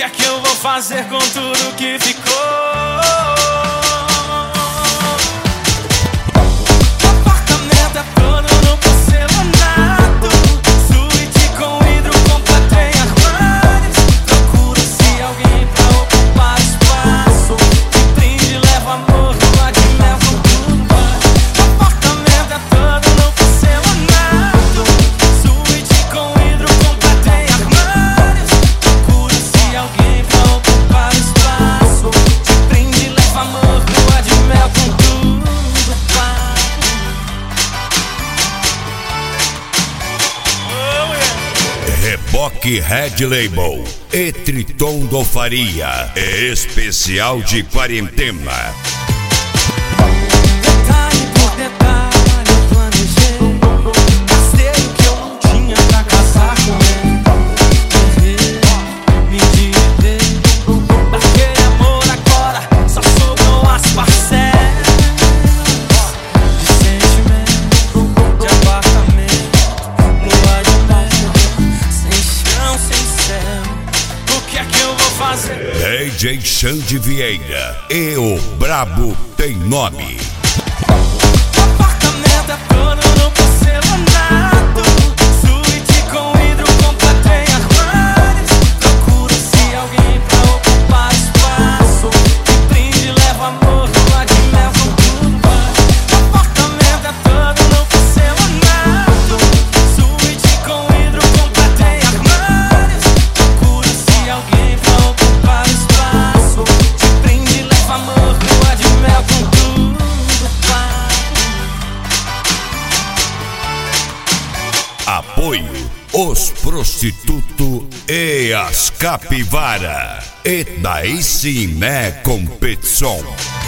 que é que eu vou fazer com tudo que ficou? Apartamento é todo no porcelanato, suíte com vidro completo em armários. Procura-se alguém pra ocupar espaço, de brinde leva amor, lua de mel com tudo. Apartamento é todo no porcelanato, suíte com vidro completo em armários. Procura-se alguém pra ocupar espaço, de brinde leva amor, lua de mel com tudo. Reboque Red Label e Triton do Faria, especial de quarentena. Detalhe por detalhe eu planejei, gastei o que eu não tinha pra casar com ele. Errei, me endividei, daquele amor agora só sobrou as parcelas de sentimento, de apartamento, lua de mel, sem chão, sem céu. O que é que eu vou fazer? DJ Xande Vieira e o Brabo Tem Nome. Apartamento é todo no porcelanato, suíte com vidro completo em armários. Procura-se alguém pra ocupar espaço, de brinde leva amor, lua de mel com tudo. Apartamento é todo no porcelanato, suíte com vidro completo em armários. Procura-se alguém pra ocupar espaço, de brinde leva amor, lua de mel com tudo. Apoio os prostitutos e as capivara. E daí sim é competição.